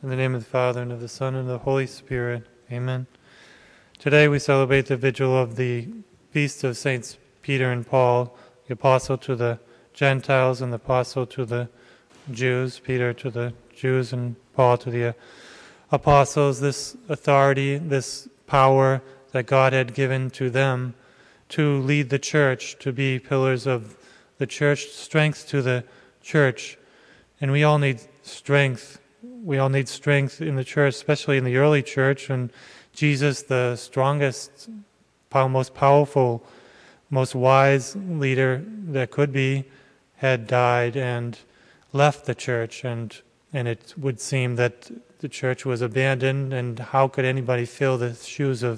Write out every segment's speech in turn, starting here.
In the name of the Father, and of the Son, and of the Holy Spirit. Amen. Today we celebrate the vigil of the feast of Saints Peter and Paul, the apostle to the Gentiles and the apostle to the Jews, Peter to the Jews and Paul to the apostles. This authority, this power that God had given to them to lead the church, to be pillars of the church, strength to the church. And we all need strength. We all need strength in the church, especially in the early church, when Jesus, the strongest, most powerful, most wise leader that could be, had died and left the church, and it would seem that the church was abandoned, and how could anybody fill the shoes of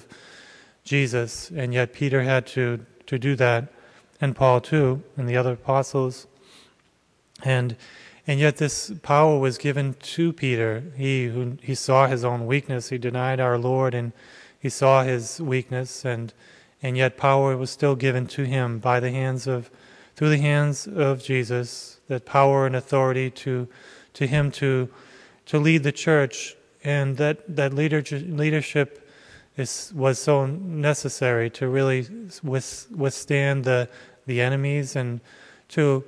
Jesus? And yet Peter had to do that, and Paul too, and the other apostles. And yet this power was given to Peter. He saw his own weakness. He denied our Lord, and he saw his weakness, and yet power was still given to him through the hands of Jesus. That power and authority to him to lead the church, and that leadership was so necessary to really withstand the enemies, and to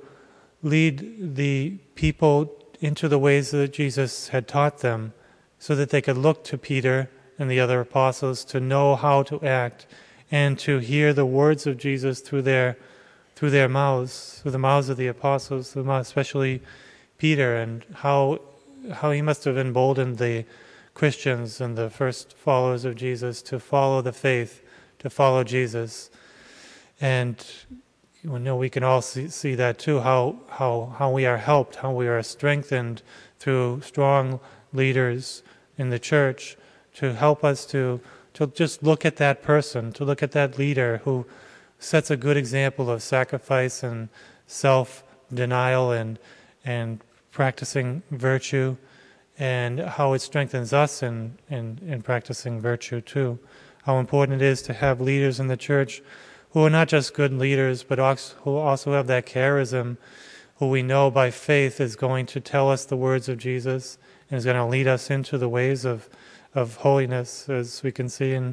lead the people into the ways that Jesus had taught them, so that they could look to Peter and the other apostles to know how to act, and to hear the words of Jesus through their mouths, through the mouths of the apostles, especially Peter, and how he must have emboldened the Christians and the first followers of Jesus to follow the faith, to follow Jesus. And we can all see that too, how we are helped, how we are strengthened through strong leaders in the church to help us to just look at that person, to look at that leader who sets a good example of sacrifice and self-denial and practicing virtue, and how it strengthens us in practicing virtue too. How important it is to have leaders in the church who are not just good leaders, but who also have that charism, who we know by faith is going to tell us the words of Jesus and is going to lead us into the ways of holiness, as we can see in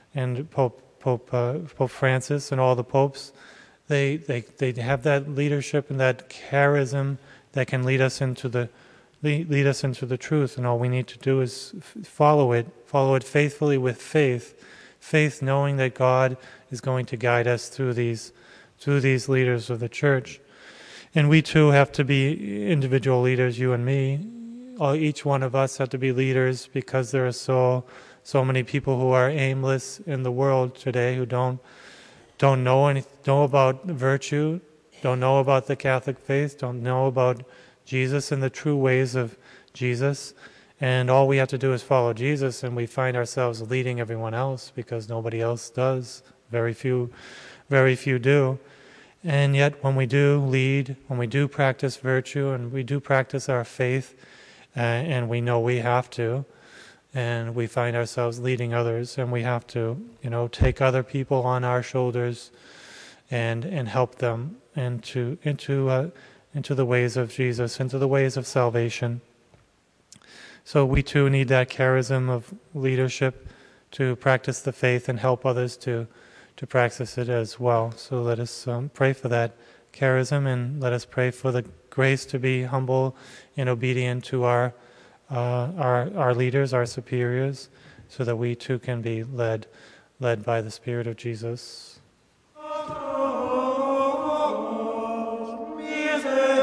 Pope Francis and all the popes. They have that leadership and that charism that can lead us into the truth, and all we need to do is follow it faithfully with faith knowing that God is going to guide us through these leaders of the church. And we too have to be individual leaders, you and me. Each one of us have to be leaders, because there are so many people who are aimless in the world today, who don't know about virtue, don't know about the Catholic faith, don't know about Jesus and the true ways of Jesus. And all we have to do is follow Jesus, and we find ourselves leading everyone else, because nobody else does. Very few do. And yet when we do lead, when we do practice virtue, and we do practice our faith, and we know we have to, and we find ourselves leading others, and we have to, take other people on our shoulders and help them into the ways of Jesus, into the ways of salvation. So we too need that charism of leadership to practice the faith and help others to practice it as well. So let us pray for that charism, and let us pray for the grace to be humble and obedient to our leaders, our superiors, so that we too can be led by the Spirit of Jesus. Miserere